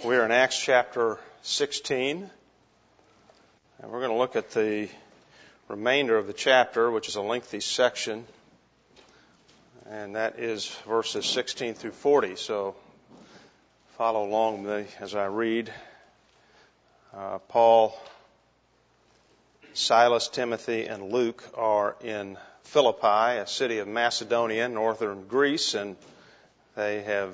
We're in Acts chapter 16, and we're going to look at the remainder of the chapter, which is a lengthy section, and that is verses 16 through 40. So follow along with me as I read. Paul, Silas, Timothy, and Luke are in Philippi, a city of Macedonia, northern Greece, and they have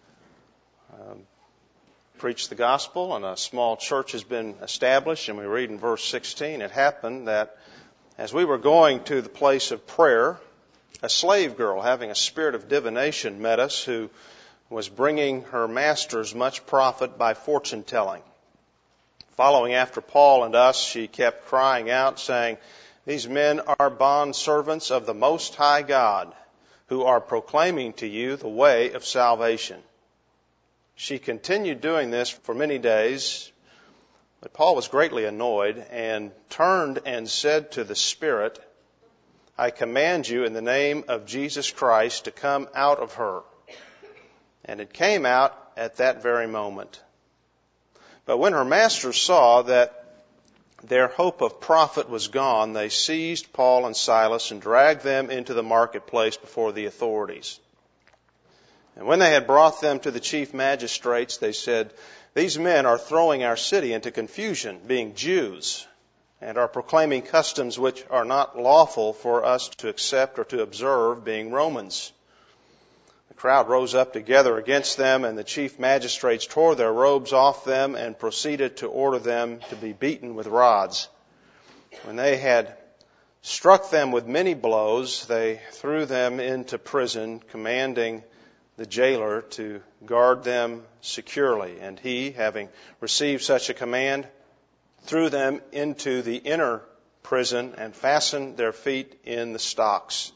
preached the gospel, and a small church has been established. And we read in verse 16, it happened that as we were going to the place of prayer, a slave girl having a spirit of divination met us, who was bringing her masters much profit by fortune telling. Following after Paul and us, she kept crying out, saying, "These men are bond servants of the Most High God, who are proclaiming to you the way of salvation." She continued doing this for many days, but Paul was greatly annoyed and turned and said to the spirit, "I command you in the name of Jesus Christ to come out of her." And it came out at that very moment. But when her masters saw that their hope of profit was gone, they seized Paul and Silas and dragged them into the marketplace before the authorities. And when they had brought them to the chief magistrates, they said, "These men are throwing our city into confusion, being Jews, and are proclaiming customs which are not lawful for us to accept or to observe, being Romans." The crowd rose up together against them, and the chief magistrates tore their robes off them and proceeded to order them to be beaten with rods. When they had struck them with many blows, they threw them into prison, commanding the jailer to guard them securely. And he, having received such a command, threw them into the inner prison and fastened their feet in the stocks.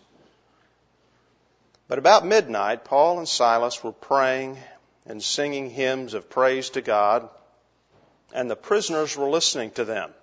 But about midnight, Paul and Silas were praying and singing hymns of praise to God, and the prisoners were listening to them.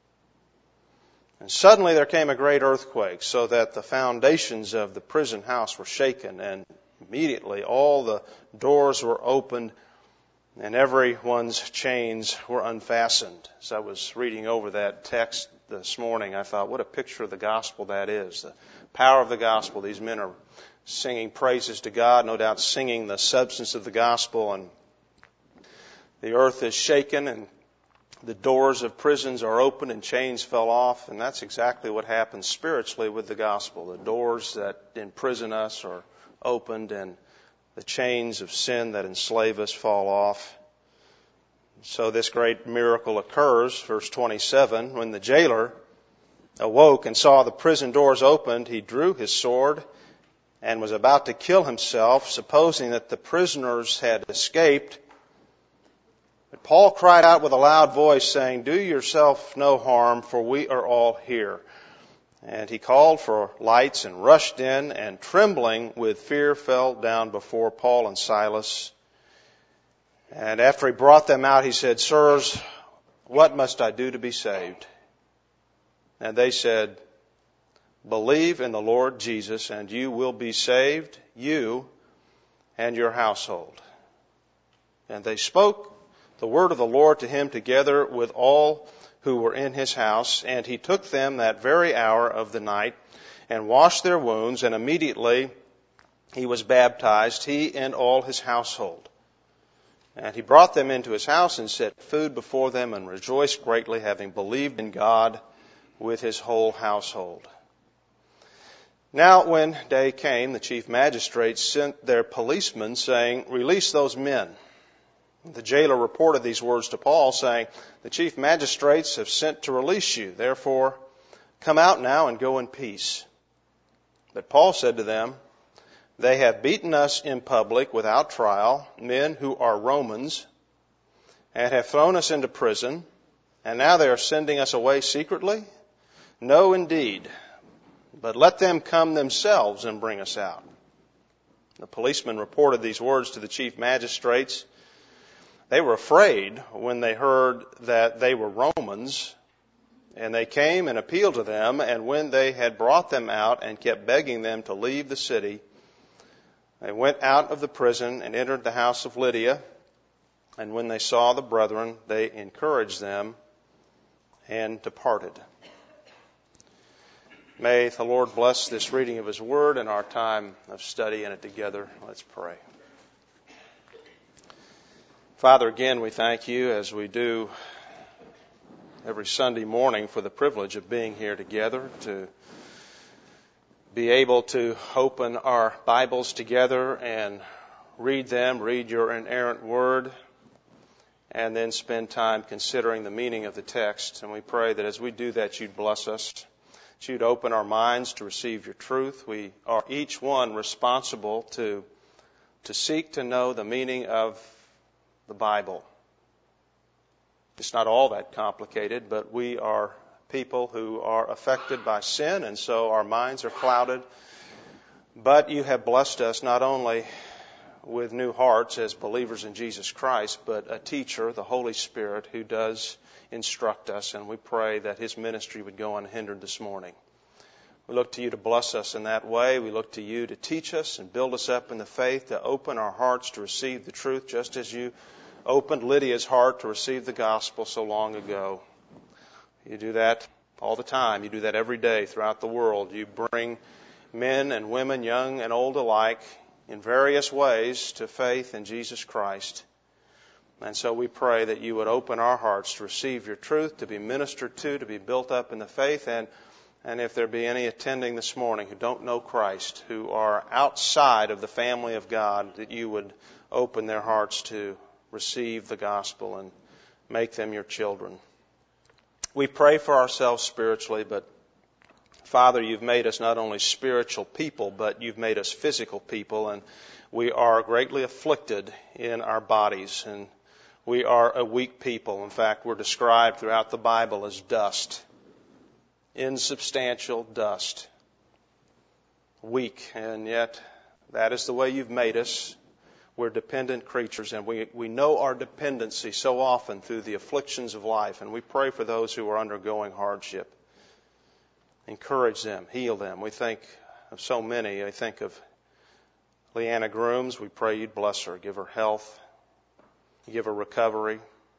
And suddenly there came a great earthquake, so that the foundations of the prison house were shaken, and immediately all the doors were opened and everyone's chains were unfastened. As I was reading over that text this morning, I thought, what a picture of the gospel that is. The power of the gospel. These men are singing praises to God, no doubt singing the substance of the gospel, and the earth is shaken and the doors of prisons are opened and chains fell off. And that's exactly what happens spiritually with the gospel. The doors that imprison us are opened, and the chains of sin that enslave us fall off. So this great miracle occurs, verse 27, when the jailer awoke and saw the prison doors opened, he drew his sword and was about to kill himself, supposing that the prisoners had escaped. But Paul cried out with a loud voice, saying, "Do yourself no harm, for we are all here." And he called for lights and rushed in, and trembling with fear fell down before Paul and Silas. And after he brought them out, he said, "Sirs, what must I do to be saved?" And they said, "Believe in the Lord Jesus, and you will be saved, you and your household." And they spoke the word of the Lord to him together with all who were in his house, and he took them that very hour of the night and washed their wounds, and immediately he was baptized, he and all his household. And he brought them into his house and set food before them, and rejoiced greatly, having believed in God with his whole household. Now when day came, the chief magistrates sent their policemen, saying, "Release those men." The jailer reported these words to Paul, saying, "The chief magistrates have sent to release you. Therefore, come out now and go in peace." But Paul said to them, "They have beaten us in public without trial, men who are Romans, and have thrown us into prison, and now they are sending us away secretly? No, indeed. But let them come themselves and bring us out." The policemen reported these words to the chief magistrates. They were afraid when they heard that they were Romans, and they came and appealed to them, and when they had brought them out and kept begging them to leave the city, they went out of the prison and entered the house of Lydia, And when they saw the brethren, they encouraged them and departed. May the Lord bless this reading of His Word and our time of study in it together. Let's pray. Father, again, we thank You as we do every Sunday morning for the privilege of being here together, to be able to open our Bibles together and read them, read Your inerrant Word, and then spend time considering the meaning of the text. And we pray that as we do that, You'd bless us, that You'd open our minds to receive Your truth. We are each one responsible to seek to know the meaning of the Bible. It's not all that complicated, but we are people who are affected by sin, and so our minds are clouded. But You have blessed us not only with new hearts as believers in Jesus Christ, but a teacher, the Holy Spirit, who does instruct us, and we pray that His ministry would go unhindered this morning. We look to You to bless us in that way. We look to You to teach us and build us up in the faith, to open our hearts to receive the truth, just as You opened Lydia's heart to receive the gospel so long ago. You do that all the time. You do that every day throughout the world. You bring men and women, young and old alike, in various ways to faith in Jesus Christ. And so we pray that You would open our hearts to receive Your truth, to be ministered to be built up in the faith, and if there be any attending this morning who don't know Christ, who are outside of the family of God, that You would open their hearts to receive the gospel and make them Your children. We pray for ourselves spiritually, but Father, You've made us not only spiritual people, but You've made us physical people, and we are greatly afflicted in our bodies, and we are a weak people. In fact, we're described throughout the Bible as dust, insubstantial dust, weak, and yet that is the way You've made us. We're dependent creatures, and we know our dependency so often through the afflictions of life, and we pray for those who are undergoing hardship. Encourage them, heal them. We think of so many. I think of Leanna Grooms. We pray You'd bless her, give her health, give her recovery.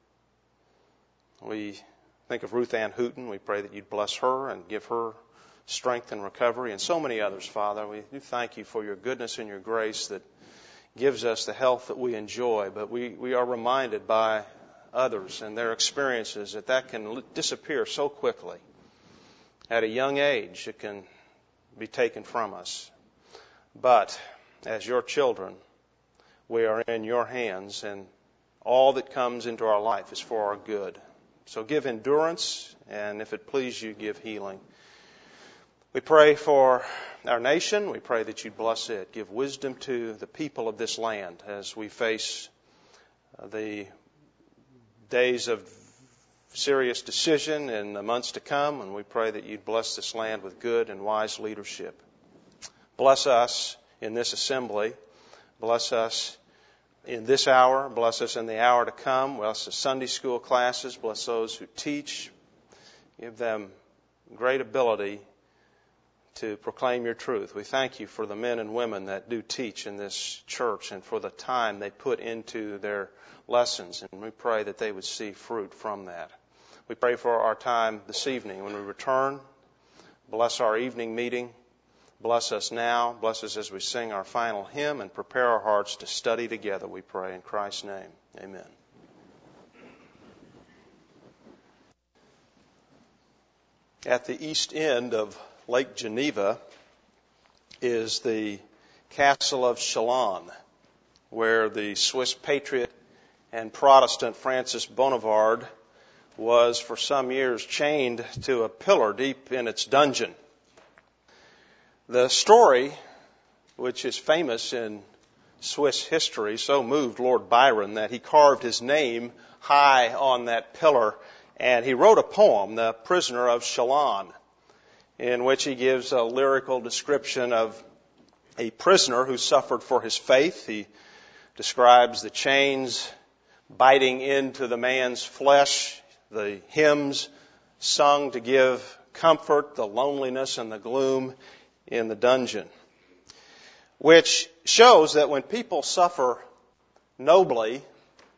We think of Ruth Ann Hooten. We pray that You'd bless her and give her strength and recovery, and so many others, Father. We do thank You for Your goodness and Your grace that gives us the health that we enjoy, but we are reminded by others and their experiences that can disappear so quickly. At a young age, it can be taken from us. But as Your children, we are in Your hands, and all that comes into our life is for our good. So give endurance, and if it please You, give healing. We pray for our nation. We pray that You'd bless it. Give wisdom to the people of this land as we face the days of serious decision in the months to come, and we pray that You'd bless this land with good and wise leadership. Bless us in this assembly. Bless us in this hour. Bless us in the hour to come. Bless the Sunday school classes. Bless those who teach. Give them great ability to proclaim Your truth. We thank You for the men and women that do teach in this church and for the time they put into their lessons, and we pray that they would see fruit from that. We pray for our time this evening when we return. Bless our evening meeting. Bless us now. Bless us as we sing our final hymn, and prepare our hearts to study together, we pray in Christ's name. Amen. At the east end of Lake Geneva is the castle of Châlons, where the Swiss patriot and Protestant Francis Bonivard was for some years chained to a pillar deep in its dungeon. The story, which is famous in Swiss history, so moved Lord Byron that he carved his name high on that pillar, and he wrote a poem, The Prisoner of Châlons, in which he gives a lyrical description of a prisoner who suffered for his faith. He describes the chains biting into the man's flesh, the hymns sung to give comfort, the loneliness and the gloom in the dungeon, which shows that when people suffer nobly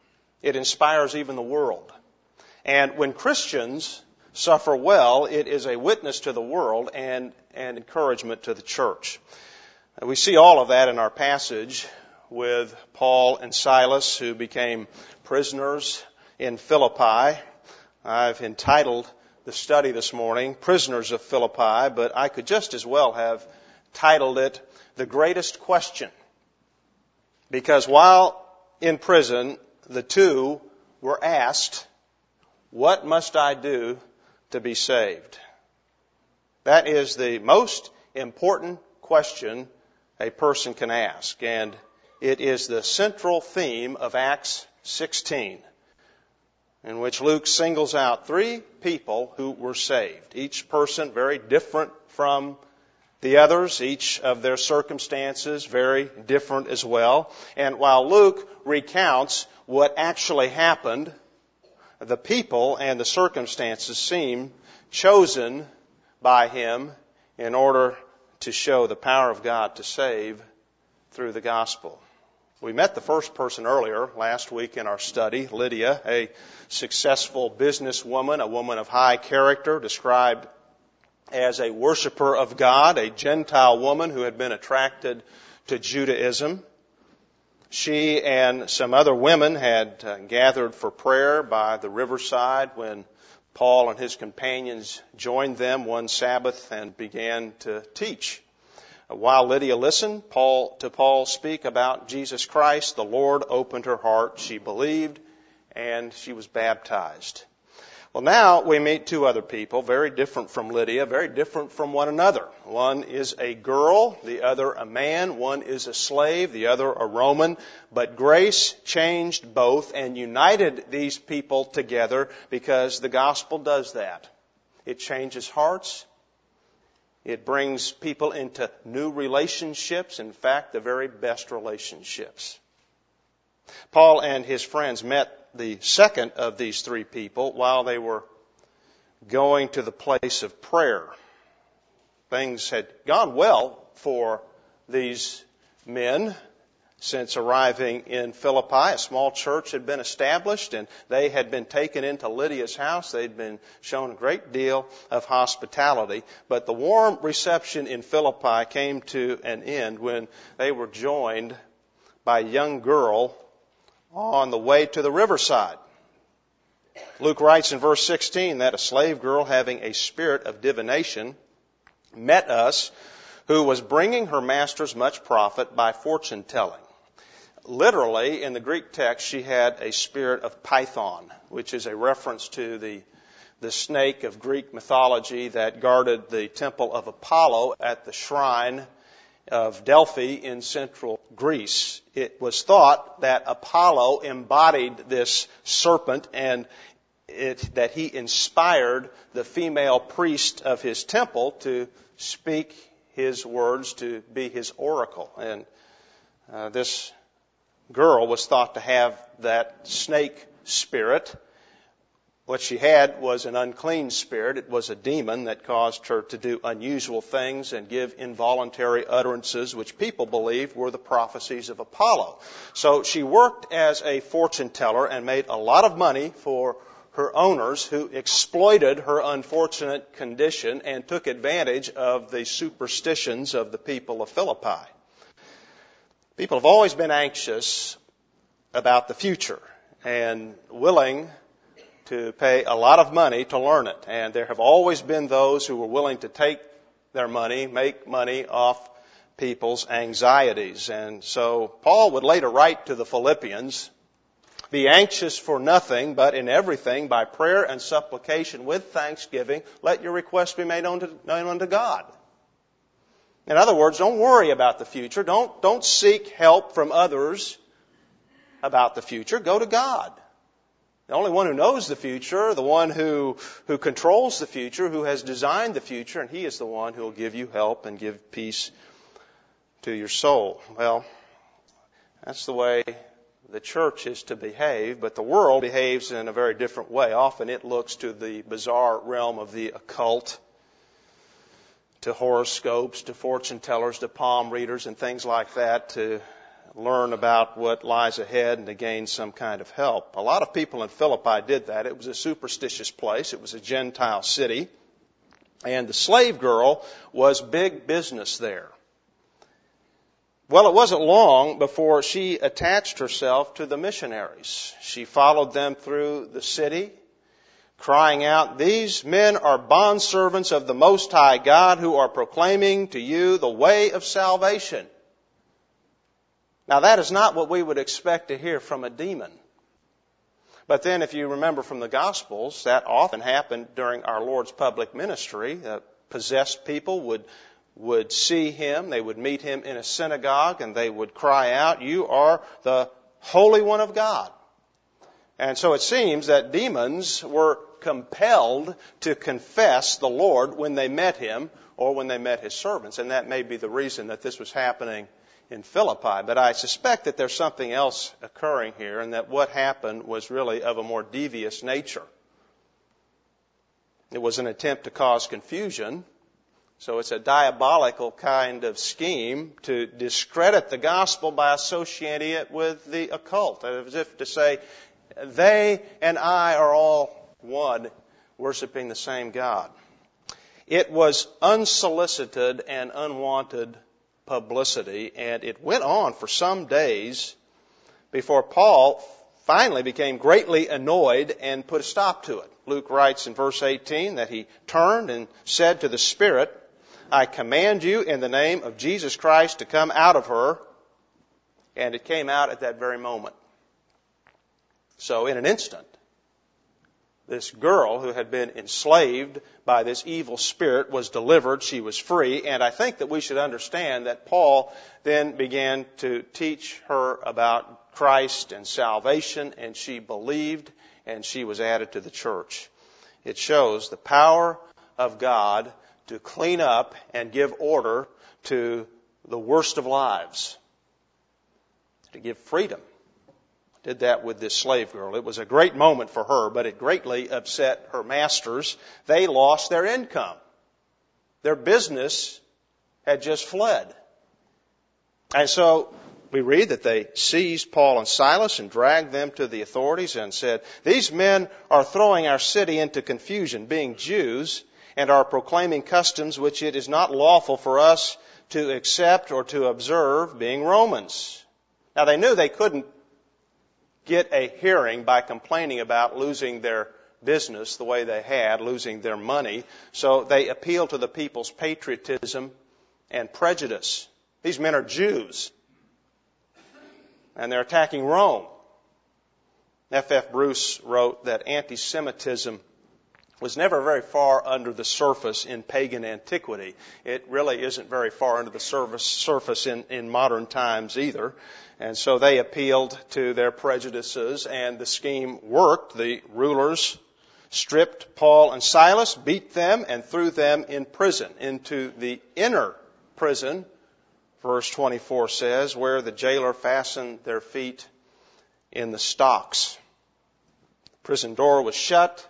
It inspires even the world. And when Christians suffer well, it is a witness to the world and an encouragement to the church. And we see all of that in our passage with Paul and Silas, who became prisoners in Philippi. I've entitled the study this morning, Prisoners of Philippi, but I could just as well have titled it, The Greatest Question. Because while in prison, the two were asked, what must I do to be saved? That is the most important question a person can ask, and it is the central theme of Acts 16, in which Luke singles out three people who were saved. Each person very different from the others, each of their circumstances very different as well. And while Luke recounts what actually happened, the people and the circumstances seem chosen by him in order to show the power of God to save through the gospel. We met the first person earlier last week in our study, Lydia, a successful businesswoman, a woman of high character, described as a worshiper of God, a Gentile woman who had been attracted to Judaism. She and some other women had gathered for prayer by the riverside when Paul and his companions joined them one Sabbath and began to teach. While Lydia listened to Paul speak about Jesus Christ, the Lord opened her heart. She believed and she was baptized. Well, now we meet two other people, very different from Lydia, very different from one another. One is a girl, the other a man. One is a slave, the other a Roman. But grace changed both and united these people together because the gospel does that. It changes hearts. It brings people into new relationships, in fact, the very best relationships. Paul and his friends met the second of these three people while they were going to the place of prayer. Things had gone well for these men since arriving in Philippi. A small church had been established and they had been taken into Lydia's house. They'd been shown a great deal of hospitality. But the warm reception in Philippi came to an end when they were joined by a young girl on the way to the riverside. Luke writes in verse 16 that a slave girl having a spirit of divination met us, who was bringing her masters much profit by fortune telling. Literally, in the Greek text, she had a spirit of Python, which is a reference to the snake of Greek mythology that guarded the temple of Apollo at the shrine of Delphi in central Greece. It was thought that Apollo embodied this serpent and that he inspired the female priest of his temple to speak his words, to be his oracle. And this girl was thought to have that snake spirit. What she had was an unclean spirit. It was a demon that caused her to do unusual things and give involuntary utterances, which people believed were the prophecies of Apollo. So she worked as a fortune teller and made a lot of money for her owners, who exploited her unfortunate condition and took advantage of the superstitions of the people of Philippi. People have always been anxious about the future and willing to pay a lot of money to learn it. And there have always been those who were willing to take their money, make money off people's anxieties. And so Paul would later write to the Philippians, "Be anxious for nothing, but in everything, by prayer and supplication with thanksgiving, let your requests be made known unto God." In other words, don't worry about the future. Don't seek help from others about the future. Go to God. The only one who knows the future, the one who controls the future, who has designed the future, and He is the one who will give you help and give peace to your soul. Well, that's the way the church is to behave, but the world behaves in a very different way. Often it looks to the bizarre realm of the occult, to horoscopes, to fortune tellers, to palm readers, and things like that, to learn about what lies ahead and to gain some kind of help. A lot of people in Philippi did that. It was a superstitious place. It was a Gentile city. And the slave girl was big business there. Well, it wasn't long before she attached herself to the missionaries. She followed them through the city, crying out, "These men are bondservants of the Most High God who are proclaiming to you the way of salvation." Now, that is not what we would expect to hear from a demon. But then, if you remember from the Gospels, that often happened during our Lord's public ministry. Possessed people would see Him, they would meet Him in a synagogue, and they would cry out, "You are the Holy One of God." And so it seems that demons were compelled to confess the Lord when they met Him or when they met His servants. And that may be the reason that this was happening in Philippi. But I suspect that there's something else occurring here, and that what happened was really of a more devious nature. It was an attempt to cause confusion. So it's a diabolical kind of scheme to discredit the gospel by associating it with the occult, as if to say, they and I are all one, worshiping the same God. It was unsolicited and unwanted publicity, and it went on for some days before Paul finally became greatly annoyed and put a stop to it. Luke writes in verse 18 that he turned and said to the Spirit, "I command you in the name of Jesus Christ to come out of her." And it came out at that very moment. So in an instant, this girl who had been enslaved by this evil spirit was delivered. She was free. And I think that we should understand that Paul then began to teach her about Christ and salvation, and she believed, and she was added to the church. It shows the power of God to clean up and give order to the worst of lives, to give freedom. Did that with this slave girl. It was a great moment for her, but it greatly upset her masters. They lost their income. Their business had just fled. And so we read that they seized Paul and Silas and dragged them to the authorities and said, "These men are throwing our city into confusion, being Jews, and are proclaiming customs which it is not lawful for us to accept or to observe, being Romans." Now they knew they couldn't get a hearing by complaining about losing their business the way they had, losing their money. So they appealed to the people's patriotism and prejudice. These men are Jews, and they're attacking Rome. F.F. Bruce wrote that anti-Semitism was never very far under the surface in pagan antiquity. It really isn't very far under the surface in modern times either. And so they appealed to their prejudices, and the scheme worked. The rulers stripped Paul and Silas, beat them, and threw them in prison, into the inner prison, verse 24 says, where the jailer fastened their feet in the stocks. The prison door was shut,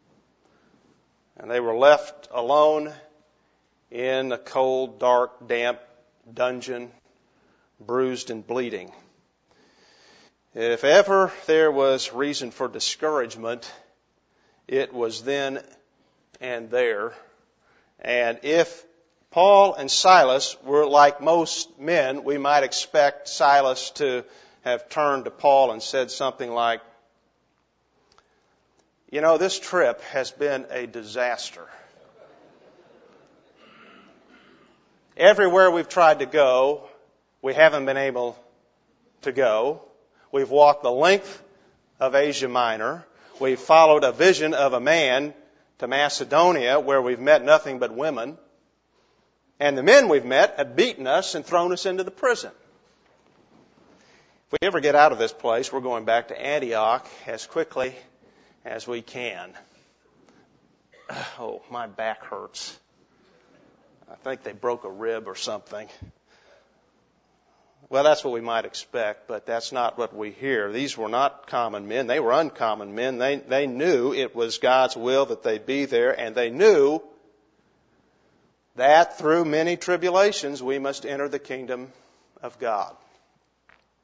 and they were left alone in a cold, dark, damp dungeon, bruised and bleeding. If ever there was reason for discouragement, it was then and there. And if Paul and Silas were like most men, we might expect Silas to have turned to Paul and said something like, "You know, this trip has been a disaster. Everywhere we've tried to go, we haven't been able to go. We've walked the length of Asia Minor. We've followed a vision of a man to Macedonia where we've met nothing but women. And the men we've met have beaten us and thrown us into the prison. If we ever get out of this place, we're going back to Antioch as quickly as we can." Oh, my back hurts. I think they broke a rib or something. Well, that's what we might expect, but that's not what we hear. These were not common men. They were uncommon men. They knew it was God's will that they be there, and they knew that through many tribulations we must enter the kingdom of God.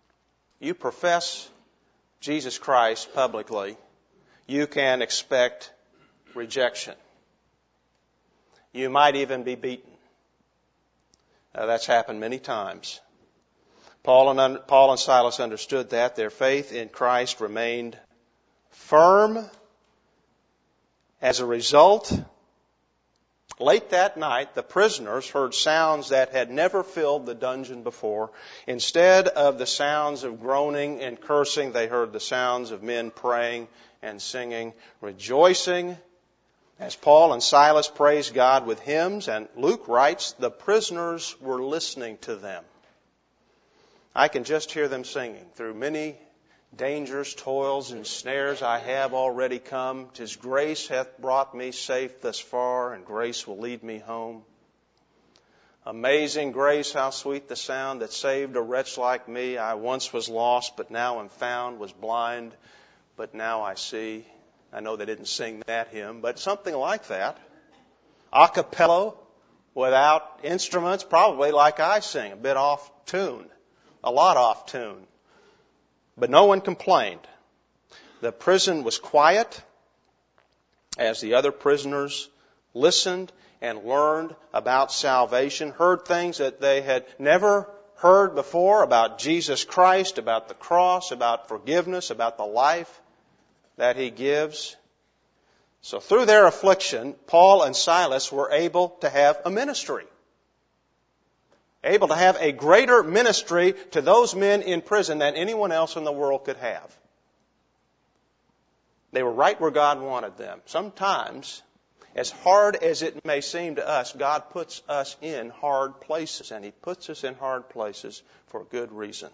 you profess Jesus Christ publicly, you can expect rejection. You might even be beaten. That's happened many times. Paul and Silas understood that. Their faith in Christ remained firm. As a result, late that night, the prisoners heard sounds that had never filled the dungeon before. Instead of the sounds of groaning and cursing, they heard the sounds of men praying and singing, rejoicing as Paul and Silas praised God with hymns. And Luke writes, the prisoners were listening to them. I can just hear them singing. Through many dangers, toils, and snares I have already come. 'Tis grace hath brought me safe thus far, and grace will lead me home. Amazing grace, how sweet the sound that saved a wretch like me. I once was lost, but now am found, was blind, but now I see. I know they didn't sing that hymn, but something like that. A cappella, without instruments, probably like I sing, a bit off tune, a lot off tune. But no one complained. The prison was quiet as the other prisoners listened and learned about salvation, heard things that they had never heard before about Jesus Christ, about the cross, about forgiveness, about the life that He gives. So through their affliction, Paul and Silas were able to have a ministry. Able to have a greater ministry to those men in prison than anyone else in the world could have. They were right where God wanted them. Sometimes, as hard as it may seem to us, God puts us in hard places, and He puts us in hard places for good reason.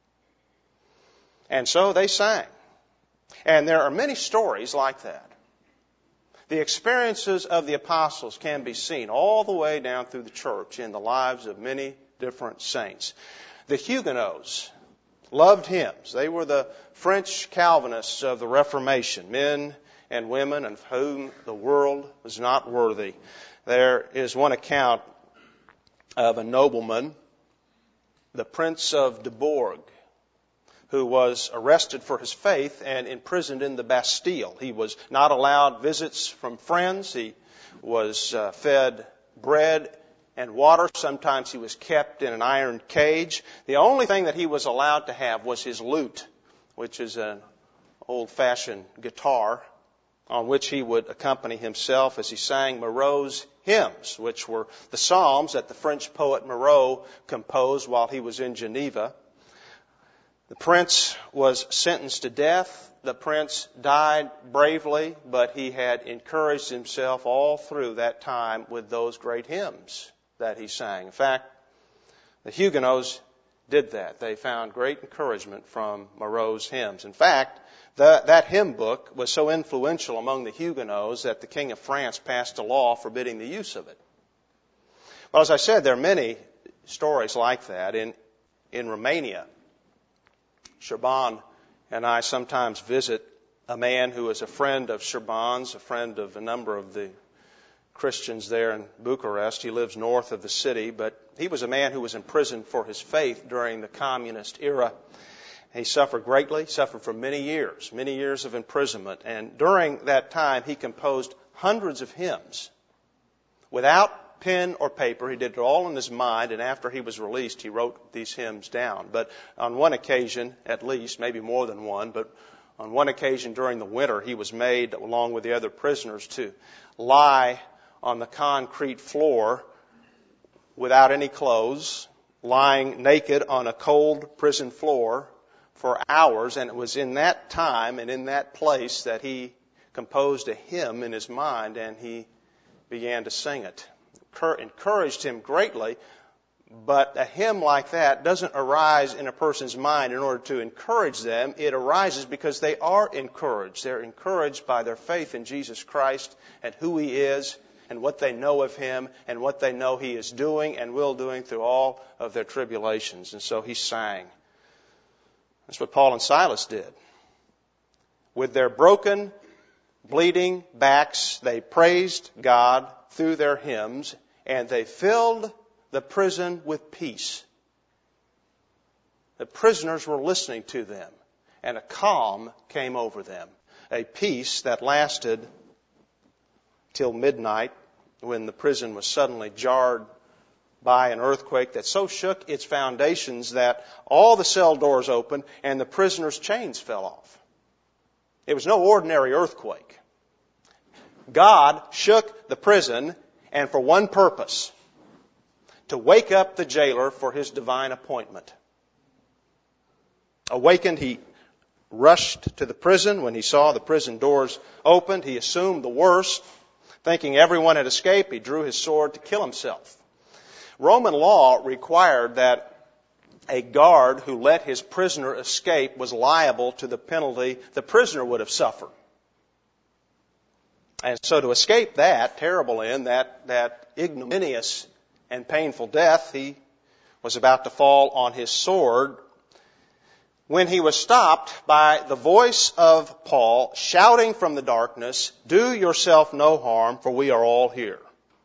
And so they sang. And there are many stories like that. The experiences of the apostles can be seen all the way down through the church in the lives of many different saints. The Huguenots loved hymns. They were the French Calvinists of the Reformation, men and women of whom the world was not worthy. There is one account of a nobleman, the Prince of de Bourg, who was arrested for his faith and imprisoned in the Bastille. He was not allowed visits from friends. He was fed bread and water. Sometimes he was kept in an iron cage. The only thing that he was allowed to have was his lute, which is an old-fashioned guitar on which he would accompany himself as he sang Marot's hymns, which were the psalms that the French poet Marot composed while he was in Geneva. The prince was sentenced to death. The prince died bravely, but he had encouraged himself all through that time with those great hymns that he sang. In fact, the Huguenots did that. They found great encouragement from Marot's hymns. In fact, that hymn book was so influential among the Huguenots that the King of France passed a law forbidding the use of it. Well, as I said, there are many stories like that. In Romania, Shaban and I sometimes visit a man who is a friend of Shaban's, a friend of a number of the Christians there in Bucharest. He lives north of the city, but he was a man who was imprisoned for his faith during the communist era. He suffered greatly, suffered for many years of imprisonment. And during that time, he composed hundreds of hymns without pen or paper. He did it all in his mind, and after he was released, he wrote these hymns down. But on one occasion, at least, maybe more than one, but on one occasion during the winter, he was made, along with the other prisoners, to lie on the concrete floor without any clothes, lying naked on a cold prison floor for hours. And it was in that time and in that place that he composed a hymn in his mind, and he began to sing it. Encouraged him greatly, but a hymn like that doesn't arise in a person's mind in order to encourage them. It arises because they are encouraged. They're encouraged by their faith in Jesus Christ and who He is and what they know of Him and what they know He is doing and will doing through all of their tribulations. And so he sang. That's what Paul and Silas did. With their broken, bleeding backs, they praised God through their hymns, and they filled the prison with peace. The prisoners were listening to them, and a calm came over them, a peace that lasted till midnight, when the prison was suddenly jarred by an earthquake that so shook its foundations that all the cell doors opened and the prisoners' chains fell off. It was no ordinary earthquake. God shook the prison, and for one purpose: to wake up the jailer for his divine appointment. Awakened, he rushed to the prison. When he saw the prison doors opened, he assumed the worst. Thinking everyone had escaped, he drew his sword to kill himself. Roman law required that a guard who let his prisoner escape was liable to the penalty the prisoner would have suffered. And so to escape that terrible end, that ignominious and painful death, he was about to fall on his sword when he was stopped by the voice of Paul shouting from the darkness, "Do yourself no harm, for we are all here."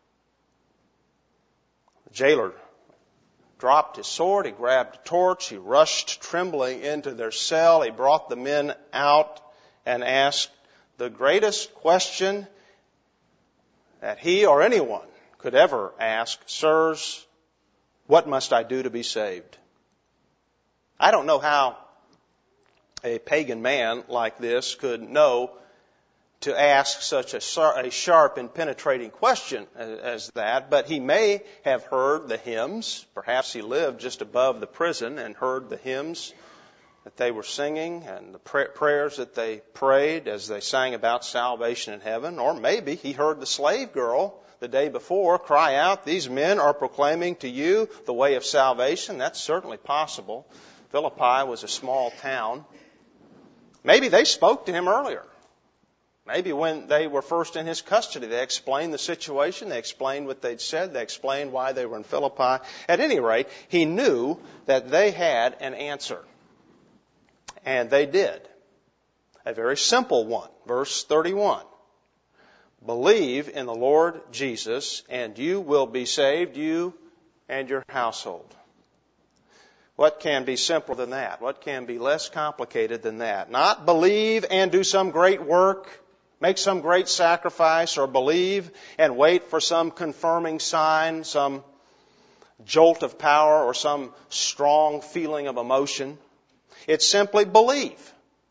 The jailer dropped his sword, he grabbed a torch, he rushed trembling into their cell, he brought the men out and asked the greatest question that he or anyone could ever ask: "Sirs, what must I do to be saved?" I don't know how a pagan man like this could know to ask such a sharp and penetrating question as that, but he may have heard the hymns. Perhaps he lived just above the prison and heard the hymns that they were singing and the prayers that they prayed as they sang about salvation in heaven. Or maybe he heard the slave girl the day before cry out, "These men are proclaiming to you the way of salvation." That's certainly possible. Philippi was a small town. Maybe they spoke to him earlier. Maybe when they were first in his custody, they explained the situation, they explained what they'd said, they explained why they were in Philippi. At any rate, he knew that they had an answer. And they did. A very simple one. Verse 31. "Believe in the Lord Jesus, and you will be saved, you and your household." What can be simpler than that? What can be less complicated than that? Not believe and do some great work, make some great sacrifice, or believe and wait for some confirming sign, some jolt of power, or some strong feeling of emotion. It's simply believe.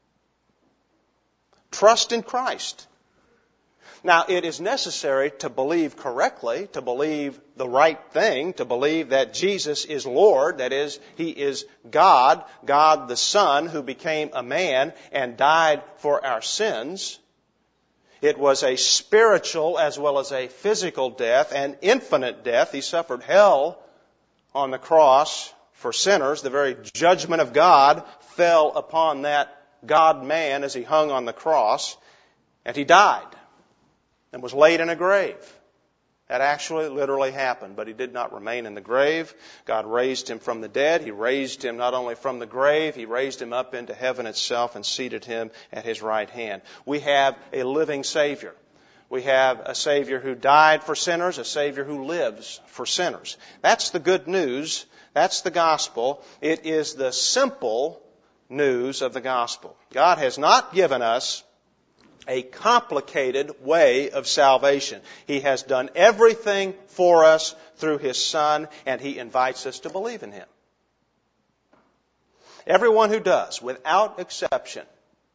Trust in Christ. Now, it is necessary to believe correctly, to believe the right thing, to believe that Jesus is Lord, that is, He is God, God the Son, who became a man and died for our sins. It was a spiritual as well as a physical death, an infinite death. He suffered hell on the cross for sinners. The very judgment of God fell upon that God-man as He hung on the cross, and He died and was laid in a grave. That actually literally happened, but He did not remain in the grave. God raised Him from the dead. He raised Him not only from the grave, He raised Him up into heaven itself and seated Him at His right hand. We have a living Savior. We have a Savior who died for sinners, a Savior who lives for sinners. That's the good news. That's the gospel. It is the simple news of the gospel. God has not given us a complicated way of salvation. He has done everything for us through His Son, and He invites us to believe in Him. Everyone who does, without exception,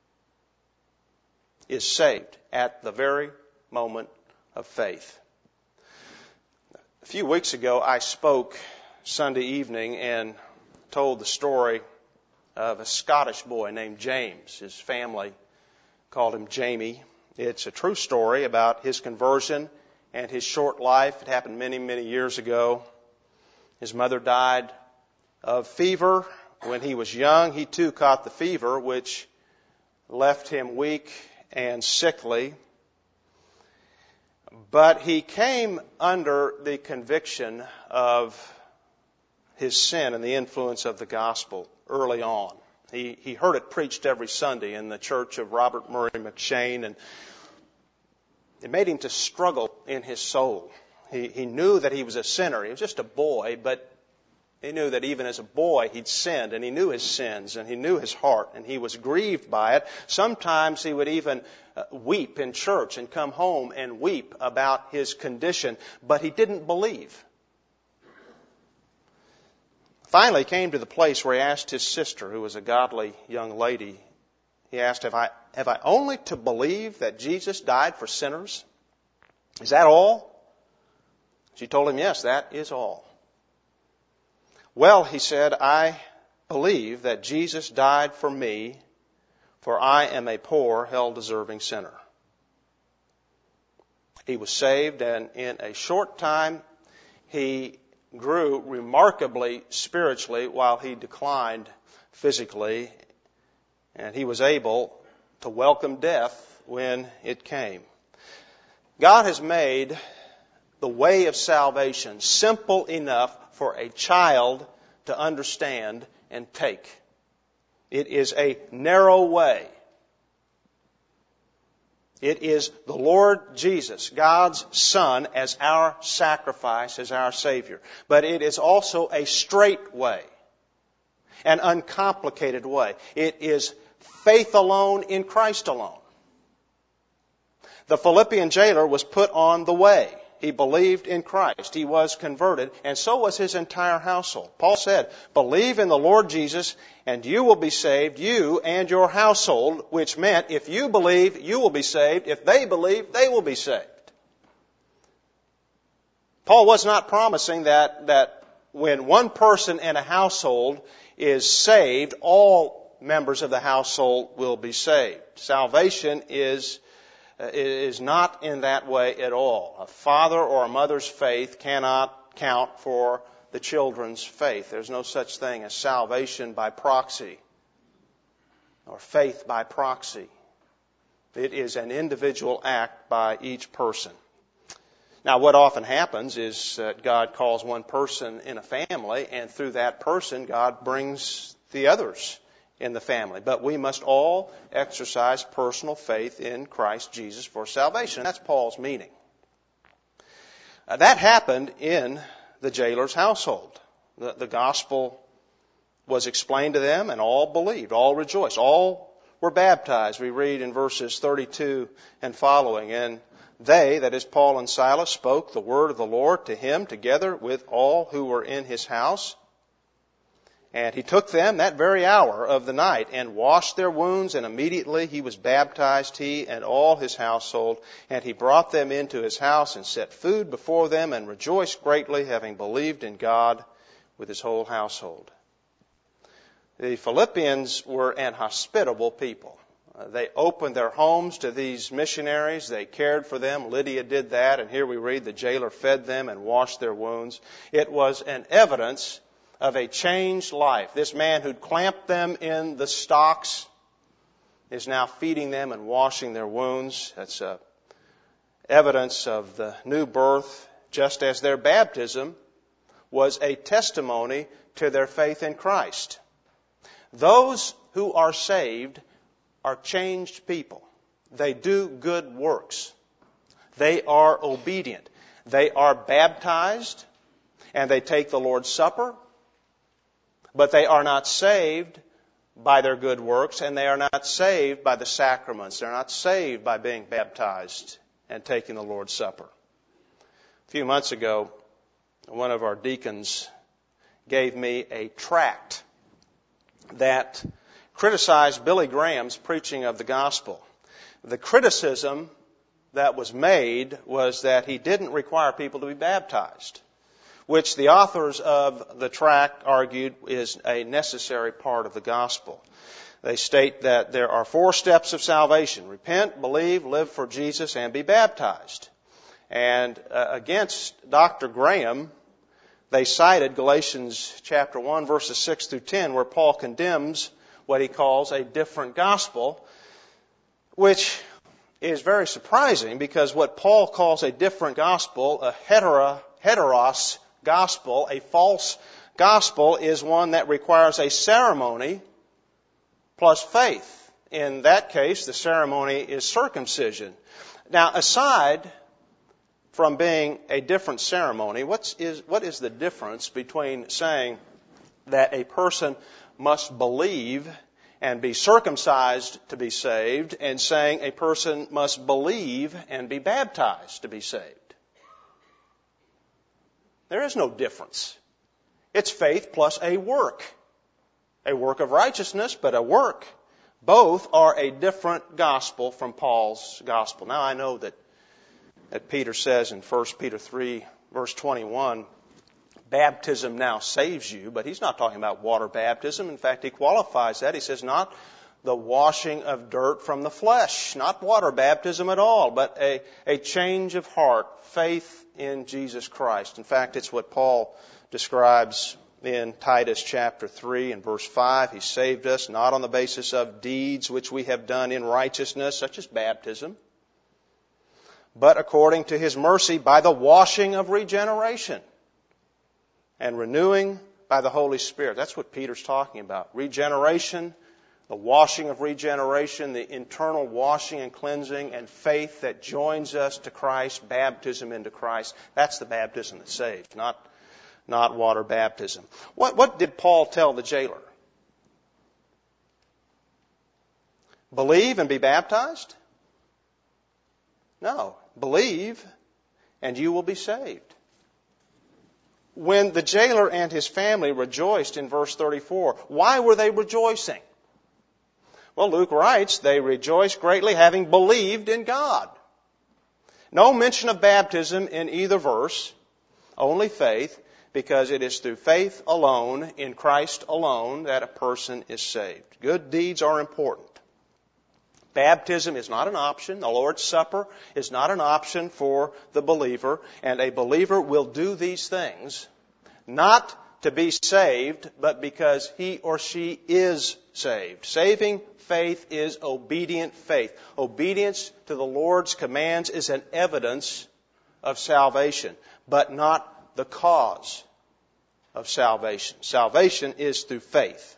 is saved at the very moment of faith. A few weeks ago, I spoke Sunday evening and told the story of a Scottish boy named James. His family called him Jamie. It's a true story about his conversion and his short life. It happened many, many years ago. His mother died of fever when he was young. He too caught the fever, which left him weak and sickly. But he came under the conviction of his sin and the influence of the gospel early on. He heard it preached every Sunday in the church of Robert Murray McCheyne, and it made him to struggle in his soul. He knew that he was a sinner. He was just a boy, but He knew that even as a boy he'd sinned, and he knew his sins, and he knew his heart, and he was grieved by it. Sometimes he would even weep in church and come home and weep about his condition, but he didn't believe. Finally came to the place where he asked his sister, who was a godly young lady, he asked, have I only to believe that Jesus died for sinners? Is that all? She told him, yes, that is all. Well, he said, I believe that Jesus died for me, for I am a poor, hell-deserving sinner. He was saved, and in a short time, he grew remarkably spiritually while he declined physically, and he was able to welcome death when it came. God has made the way of salvation simple enough for a child to understand and take. It is a narrow way. It is the Lord Jesus, God's Son, as our sacrifice, as our Savior. But it is also a straight way, an uncomplicated way. It is faith alone in Christ alone. The Philippian jailer was put on the way. He believed in Christ. He was converted, and so was his entire household. Paul said, believe in the Lord Jesus, and you will be saved, you and your household, which meant if you believe, you will be saved. If they believe, they will be saved. Paul was not promising that when one person in a household is saved, all members of the household will be saved. Salvation is not in that way at all. A father or a mother's faith cannot count for the children's faith. There's no such thing as salvation by proxy or faith by proxy. It is an individual act by each person. Now, what often happens is that God calls one person in a family, and through that person, God brings the others in the family. But we must all exercise personal faith in Christ Jesus for salvation. That's Paul's meaning. That happened in the jailer's household. The gospel was explained to them, and all believed, all rejoiced, all were baptized. We read in verses 32 and following, and they, that is Paul and Silas, spoke the word of the Lord to him together with all who were in his house. And he took them that very hour of the night and washed their wounds, and immediately he was baptized, he and all his household. And he brought them into his house and set food before them and rejoiced greatly, having believed in God with his whole household. The Philippians were an hospitable people. They opened their homes to these missionaries. They cared for them. Lydia did that, and here we read the jailer fed them and washed their wounds. It was an evidence of a changed life. This man who'd clamped them in the stocks is now feeding them and washing their wounds. That's evidence of the new birth, just as their baptism was a testimony to their faith in Christ. Those who are saved are changed people. They do good works. They are obedient. They are baptized, and they take the Lord's Supper. But they are not saved by their good works, and they are not saved by the sacraments. They're not saved by being baptized and taking the Lord's Supper. A few months ago, one of our deacons gave me a tract that criticized Billy Graham's preaching of the gospel. The criticism that was made was that he didn't require people to be baptized, which the authors of the tract argued is a necessary part of the gospel. They state that there are 4 steps of salvation: repent, believe, live for Jesus, and be baptized. And against Dr. Graham, they cited Galatians chapter 1, verses 6 through 10, where Paul condemns what he calls a different gospel, which is very surprising because what Paul calls a different gospel, a heteros gospel, a false gospel, is one that requires a ceremony plus faith. In that case, the ceremony is circumcision. Now, aside from being a different ceremony, what is the difference between saying that a person must believe and be circumcised to be saved, and saying a person must believe and be baptized to be saved. There is no difference. It's faith plus a work of righteousness, but a work. Both are a different gospel from Paul's gospel. Now I know that Peter says in 1 Peter 3, verse 21, baptism now saves you, but he's not talking about water baptism. In fact, he qualifies that. He says not the washing of dirt from the flesh, not water baptism at all, but a change of heart, faith in Jesus Christ. In fact, it's what Paul describes in Titus chapter 3 and verse 5. He saved us not on the basis of deeds which we have done in righteousness, such as baptism, but according to His mercy by the washing of regeneration and renewing by the Holy Spirit. That's what Peter's talking about. Regeneration, the washing of regeneration, the internal washing and cleansing, and faith that joins us to Christ, baptism into Christ. That's the baptism that saves, not water baptism. What did Paul tell the jailer? Believe and be baptized? No. Believe and you will be saved. When the jailer and his family rejoiced in verse 34, why were they rejoicing? Well, Luke writes, they rejoiced greatly having believed in God. No mention of baptism in either verse, only faith, because it is through faith alone, in Christ alone, that a person is saved. Good deeds are important. Baptism is not an option. The Lord's Supper is not an option for the believer. And a believer will do these things not to be saved, but because he or she is saved. Saving faith is obedient faith. Obedience to the Lord's commands is an evidence of salvation, but not the cause of salvation. Salvation is through faith.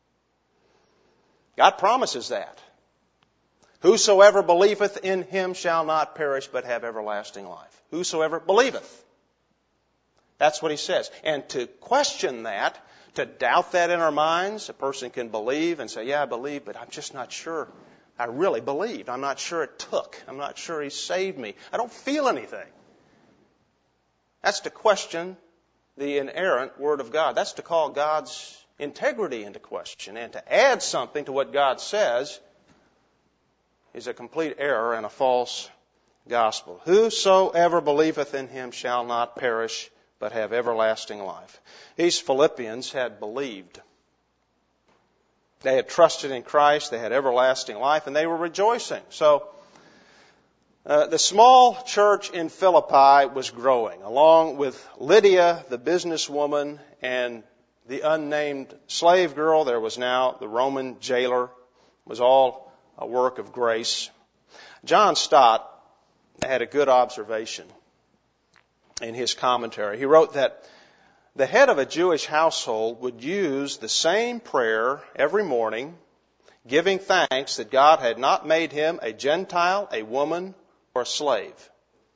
God promises that. Whosoever believeth in Him shall not perish, but have everlasting life. Whosoever believeth. That's what He says. And to question that, to doubt that in our minds, a person can believe and say, yeah, I believe, but I'm just not sure I really believed. I'm not sure it took. I'm not sure He saved me. I don't feel anything. That's to question the inerrant Word of God. That's to call God's integrity into question. And to add something to what God says is a complete error and a false gospel. Whosoever believeth in Him shall not perish, but have everlasting life. These Philippians had believed. They had trusted in Christ, they had everlasting life, and they were rejoicing. So, the small church in Philippi was growing, along with Lydia, the businesswoman, and the unnamed slave girl. There was now the Roman jailer. It was all a work of grace. John Stott had a good observation in his commentary. He wrote that the head of a Jewish household would use the same prayer every morning, giving thanks that God had not made him a Gentile, a woman, or a slave.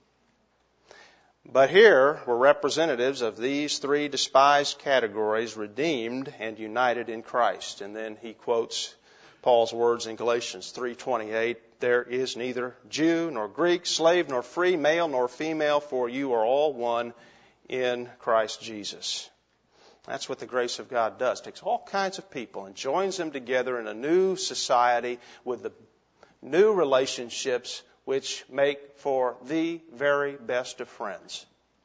But here were representatives of these three despised categories, redeemed and united in Christ. And then he quotes Paul's words in Galatians 3:28, there is neither Jew nor Greek, slave nor free, male nor female, for you are all one in Christ Jesus. That's what the grace of God does. It takes all kinds of people and joins them together in a new society with the new relationships which make for the very best of friends.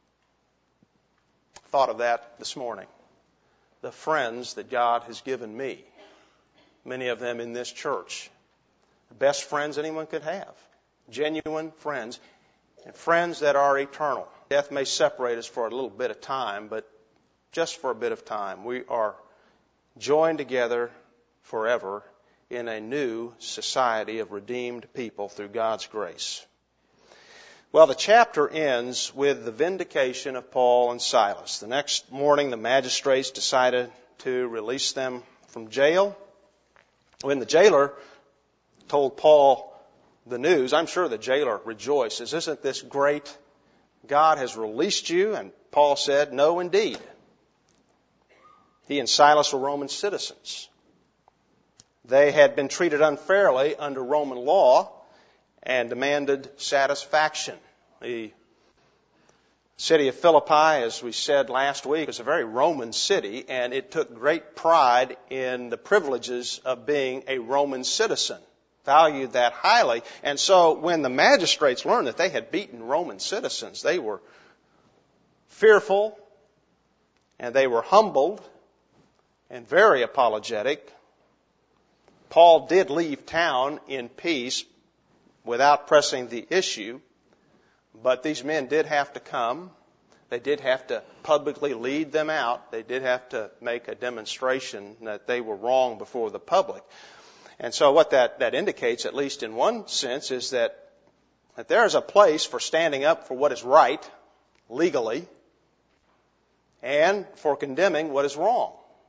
I thought of that this morning. The friends that God has given me. Many of them in this church. The best friends anyone could have. Genuine friends. And friends that are eternal. Death may separate us for a little bit of time, but just for a bit of time. We are joined together forever in a new society of redeemed people through God's grace. Well, the chapter ends with the vindication of Paul and Silas. The next morning, the magistrates decided to release them from jail. When the jailer told Paul the news, I'm sure the jailer rejoices. Isn't this great? God has released you. And Paul said, no, indeed. He and Silas were Roman citizens. They had been treated unfairly under Roman law and demanded satisfaction. The city of Philippi, as we said last week, was a very Roman city, and it took great pride in the privileges of being a Roman citizen, valued that highly. And so when the magistrates learned that they had beaten Roman citizens, they were fearful, and they were humbled, and very apologetic. Paul did leave town in peace without pressing the issue, but these men did have to come. They did have to publicly lead them out. They did have to make a demonstration that they were wrong before the public. And so what that indicates, at least in one sense, is that there is a place for standing up for what is right legally and for condemning what is wrong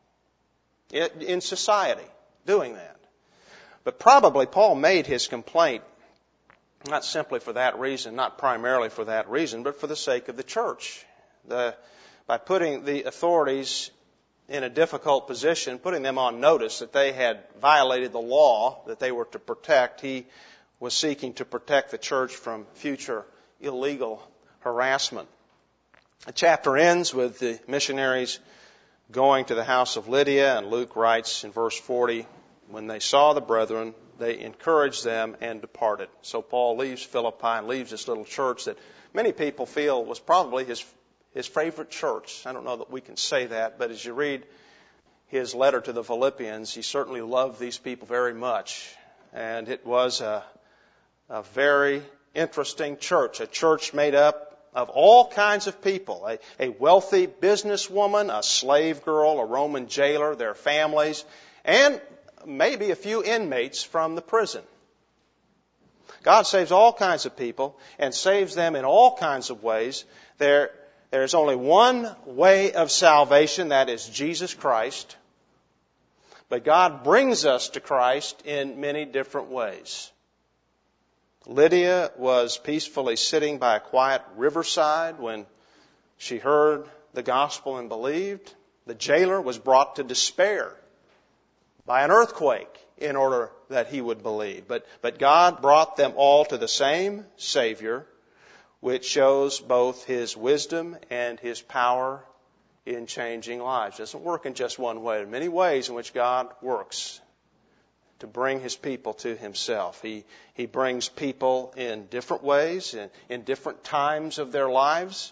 in society, doing that. But probably Paul made his complaint not simply for that reason, not primarily for that reason, but for the sake of the church. By putting the authorities in a difficult position, putting them on notice that they had violated the law that they were to protect, he was seeking to protect the church from future illegal harassment. The chapter ends with the missionaries going to the house of Lydia, and Luke writes in verse 40, when they saw the brethren, they encouraged them and departed. So Paul leaves Philippi and leaves this little church that many people feel was probably his favorite church. I don't know that we can say that, but as you read his letter to the Philippians, he certainly loved these people very much. And it was a very interesting church, a church made up of all kinds of people, a wealthy businesswoman, a slave girl, a Roman jailer, their families, and maybe a few inmates from the prison. God saves all kinds of people and saves them in all kinds of ways. There's only one way of salvation, that is Jesus Christ. But God brings us to Christ in many different ways. Lydia was peacefully sitting by a quiet riverside when she heard the gospel and believed. The jailer was brought to despair by an earthquake in order that he would believe. But God brought them all to the same Savior, which shows both His wisdom and His power in changing lives. It doesn't work in just one way. There are many ways in which God works to bring His people to Himself. He brings people in different ways, in different times of their lives.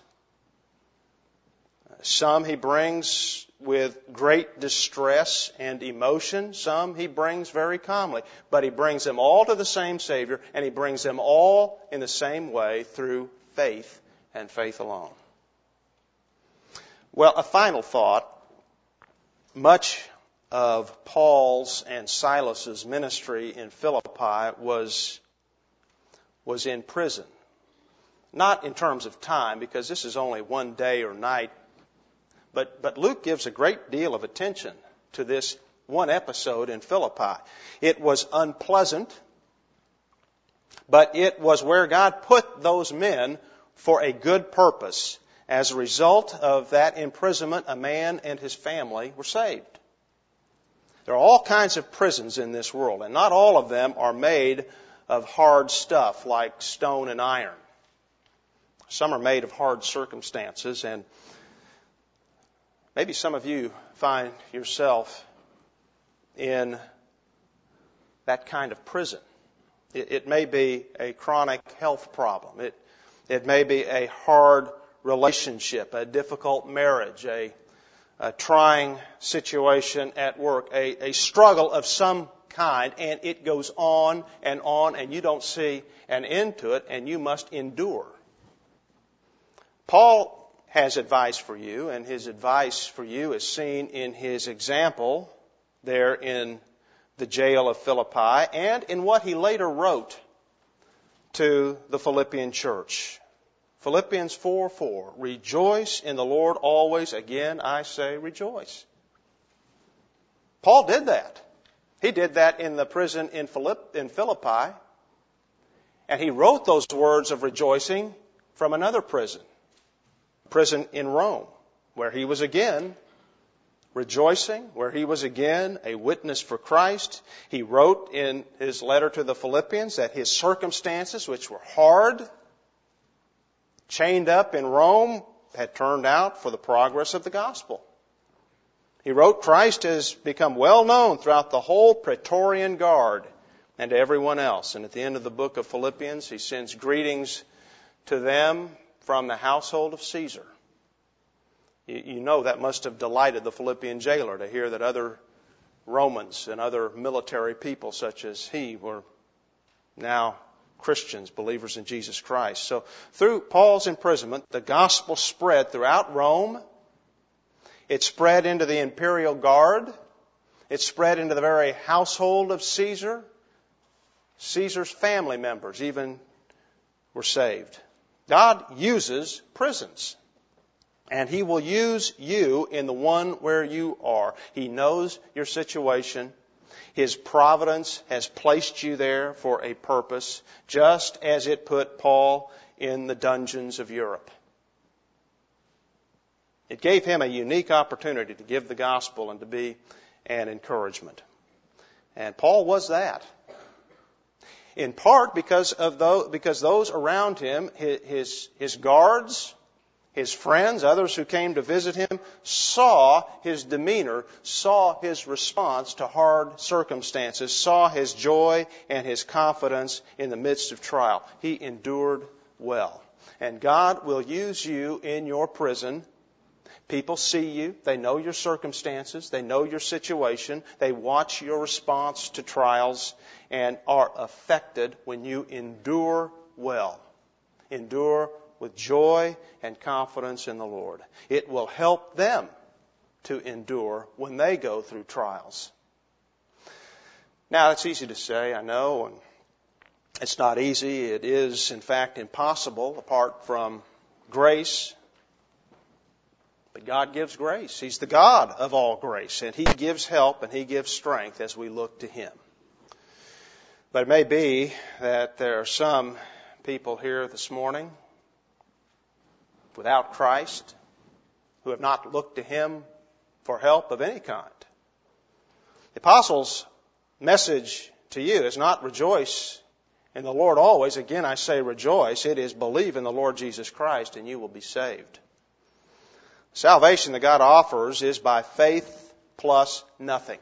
Some He brings with great distress and emotion. Some He brings very calmly. But He brings them all to the same Savior, and He brings them all in the same way through faith and faith alone. Well, a final thought. Much of Paul's and Silas's ministry in Philippi was in prison. Not in terms of time, because this is only one day or night. But Luke gives a great deal of attention to this one episode in Philippi. It was unpleasant, but it was where God put those men for a good purpose. As a result of that imprisonment, a man and his family were saved. There are all kinds of prisons in this world, and not all of them are made of hard stuff like stone and iron. Some are made of hard circumstances, and maybe some of you find yourself in that kind of prison. It may be a chronic health problem. It may be a hard relationship, a difficult marriage, a trying situation at work, a struggle of some kind, and it goes on, and you don't see an end to it, and you must endure. Paul has advice for you, and his advice for you is seen in his example there in the jail of Philippi and in what he later wrote to the Philippian church. Philippians 4:4, rejoice in the Lord always. Again, I say rejoice. Paul did that. He did that in the prison in Philippi, and he wrote those words of rejoicing from another prison in Rome, where he was again rejoicing, where he was again a witness for Christ. He wrote in his letter to the Philippians that his circumstances, which were hard, chained up in Rome, had turned out for the progress of the gospel. He wrote, Christ has become well known throughout the whole Praetorian Guard and to everyone else. And at the end of the book of Philippians, he sends greetings to them from the household of Caesar. You know that must have delighted the Philippian jailer to hear that other Romans and other military people such as he were now Christians, believers in Jesus Christ. So through Paul's imprisonment, the gospel spread throughout Rome. It spread into the imperial guard. It spread into the very household of Caesar. Caesar's family members even were saved. God uses prisons. And He will use you in the one where you are. He knows your situation. His providence has placed you there for a purpose, just as it put Paul in the dungeons of Europe. It gave him a unique opportunity to give the gospel and to be an encouragement. And Paul was that. In part because those around him, his guards, his friends, others who came to visit him, saw his demeanor, saw his response to hard circumstances, saw his joy and his confidence in the midst of trial. He endured well. And God will use you in your prison. People see you. They know your circumstances. They know your situation. They watch your response to trials and are affected when you endure well. Endure with joy and confidence in the Lord. It will help them to endure when they go through trials. Now, it's easy to say, I know, and it's not easy. It is, in fact, impossible apart from grace. But God gives grace. He's the God of all grace, and He gives help and He gives strength as we look to Him. But it may be that there are some people here this morning without Christ, who have not looked to Him for help of any kind. The Apostles' message to you is not rejoice in the Lord always. Again, I say rejoice. It is believe in the Lord Jesus Christ and you will be saved. Salvation that God offers is by faith plus nothing.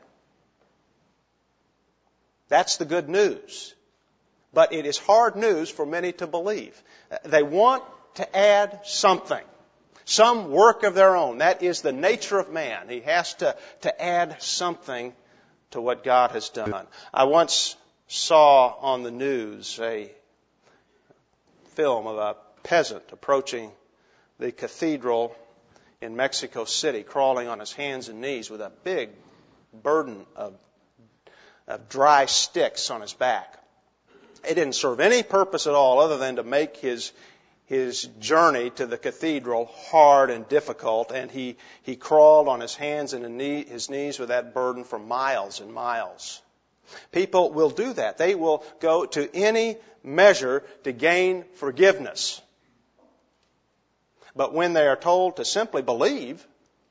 That's the good news. But it is hard news for many to believe. They want to add something, some work of their own. That is the nature of man. He has to add something to what God has done. I once saw on the news a film of a peasant approaching the cathedral in Mexico City, crawling on his hands and knees with a big burden of dry sticks on his back. It didn't serve any purpose at all other than to make his journey to the cathedral hard and difficult, and he crawled on his hands and his knees with that burden for miles and miles. People will do that. They will go to any measure to gain forgiveness. But when they are told to simply believe,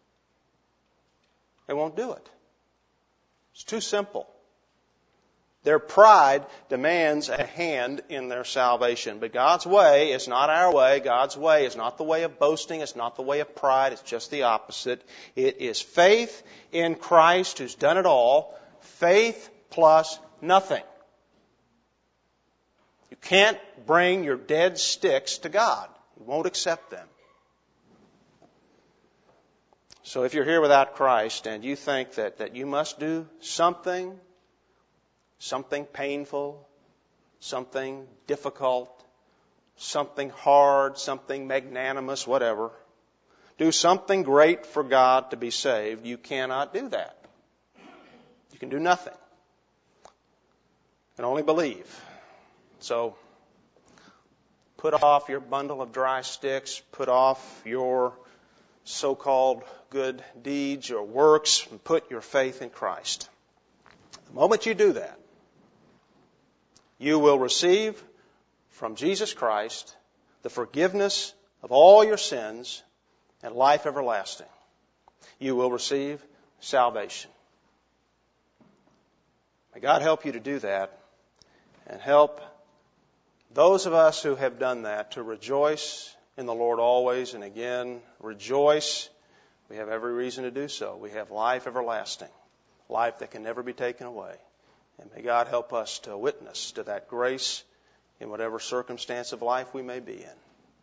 they won't do it. It's too simple. Their pride demands a hand in their salvation. But God's way is not our way. God's way is not the way of boasting. It's not the way of pride. It's just the opposite. It is faith in Christ who's done it all. Faith plus nothing. You can't bring your dead sticks to God. He won't accept them. So if you're here without Christ and you think that you must do something painful, something difficult, something hard, something magnanimous, whatever, do something great for God to be saved, you cannot do that. You can do nothing. You can only believe. So put off your bundle of dry sticks, put off your so-called good deeds or works, and put your faith in Christ. The moment you do that, you will receive from Jesus Christ the forgiveness of all your sins and life everlasting. You will receive salvation. May God help you to do that and help those of us who have done that to rejoice in the Lord always, and again, rejoice. We have every reason to do so. We have life everlasting, life that can never be taken away. And may God help us to witness to that grace in whatever circumstance of life we may be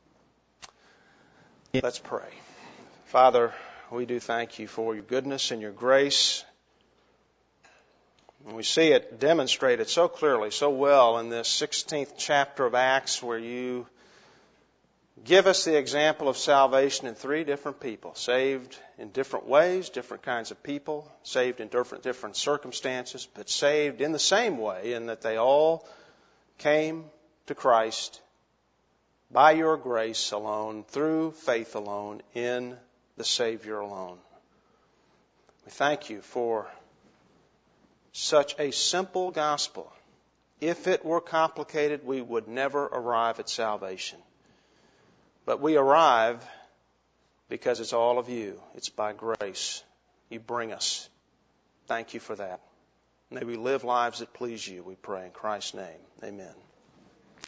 in. Let's pray. Father, we do thank you for your goodness and your grace. And we see it demonstrated so clearly, so well in this 16th chapter of Acts, where you give us the example of salvation in three different people, saved in different ways, different kinds of people, saved in different circumstances, but saved in the same way in that they all came to Christ by your grace alone, through faith alone, in the Savior alone. We thank you for such a simple gospel. If it were complicated, we would never arrive at salvation. But we arrive because it's all of you. It's by grace. You bring us. Thank you for that. May we live lives that please you, we pray in Christ's name. Amen.